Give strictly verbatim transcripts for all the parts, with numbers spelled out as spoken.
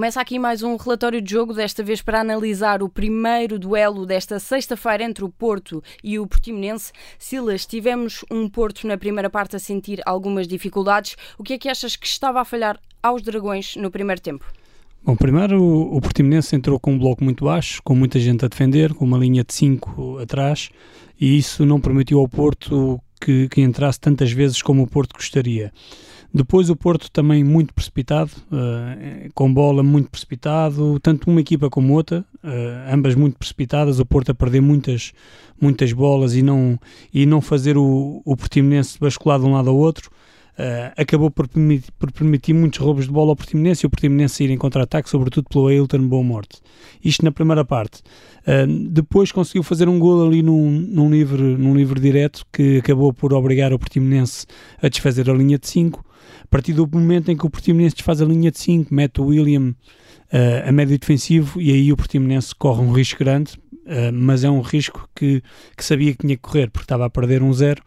Começa aqui mais um relatório de jogo, desta vez para analisar o primeiro duelo desta sexta-feira entre o Porto e o Portimonense. Silas, tivemos um Porto na primeira parte a sentir algumas dificuldades. O que é que achas que estava a falhar aos Dragões no primeiro tempo? Bom, primeiro o, o Portimonense entrou com um bloco muito baixo, com muita gente a defender, com uma linha de cinco atrás, e isso não permitiu ao Porto que, que entrasse tantas vezes como o Porto gostaria. Depois o Porto também muito precipitado, uh, com bola muito precipitado, tanto uma equipa como outra, uh, ambas muito precipitadas, o Porto a perder muitas, muitas bolas e não, e não fazer o, o Portimonense bascular de um lado ao outro. Uh, acabou por permitir, por permitir muitos roubos de bola ao Portimonense e o Portimonense sair em contra-ataque, sobretudo pelo Ailton Boa Morte. Isto na primeira parte. Uh, depois conseguiu fazer um golo ali num, num, livre, num livre direto que acabou por obrigar o Portimonense a desfazer a linha de cinco. A partir do momento em que o Portimonense desfaz a linha de cinco, mete o William uh, a médio defensivo e aí o Portimonense corre um risco grande, uh, mas é um risco que, que sabia que tinha que correr porque estava a perder um zero.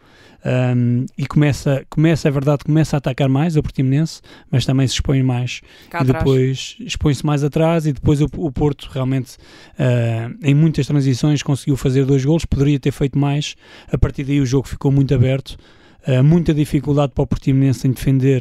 Um, e começa, começa, é verdade, começa a atacar mais o Portimonense, mas também se expõe mais cá e depois expõe-se mais atrás e depois o, o Porto realmente uh, em muitas transições conseguiu fazer dois golos, poderia ter feito mais. A partir daí o jogo ficou muito aberto, uh, muita dificuldade para o Portimonense em defender,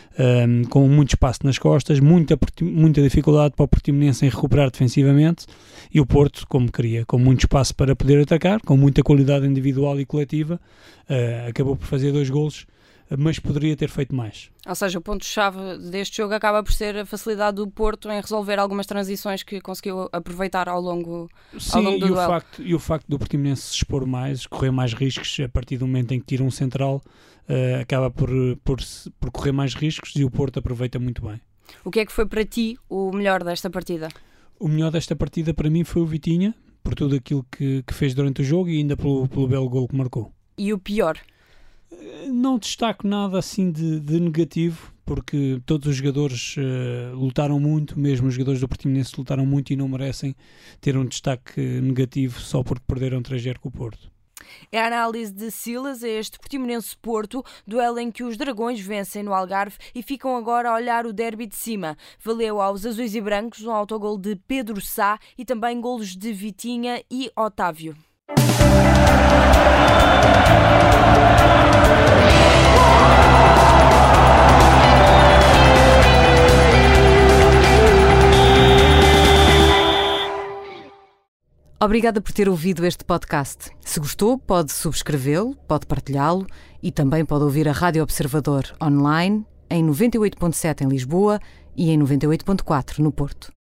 um, com muito espaço nas costas, muita, muita dificuldade para o Portimonense em recuperar defensivamente, e o Porto, como queria, com muito espaço para poder atacar, com muita qualidade individual e coletiva, uh, acabou por fazer dois golos, mas poderia ter feito mais. Ou seja, o ponto-chave deste jogo acaba por ser a facilidade do Porto em resolver algumas transições que conseguiu aproveitar ao longo, Sim, ao longo do e duelo. O facto, e o facto do Portimonense se expor mais, correr mais riscos, a partir do momento em que tira um central, uh, acaba por, por, por correr mais riscos e o Porto aproveita muito bem. O que é que foi para ti o melhor desta partida? O melhor desta partida para mim foi o Vitinha, por tudo aquilo que, que fez durante o jogo e ainda pelo, pelo belo golo que marcou. E o pior? Não destaco nada assim de, de negativo, porque todos os jogadores uh, lutaram muito, mesmo os jogadores do Portimonense lutaram muito e não merecem ter um destaque negativo só porque perderam três a zero com o Porto. É a análise de Silas a este Portimonense-Porto, duelo em que os Dragões vencem no Algarve e ficam agora a olhar o derby de cima. Valeu aos azuis e brancos um autogol de Pedro Sá e também golos de Vitinha e Otávio. Obrigada por ter ouvido este podcast. Se gostou, pode subscrevê-lo, pode partilhá-lo e também pode ouvir a Rádio Observador online em noventa e oito ponto sete em Lisboa e em noventa e oito ponto quatro no Porto.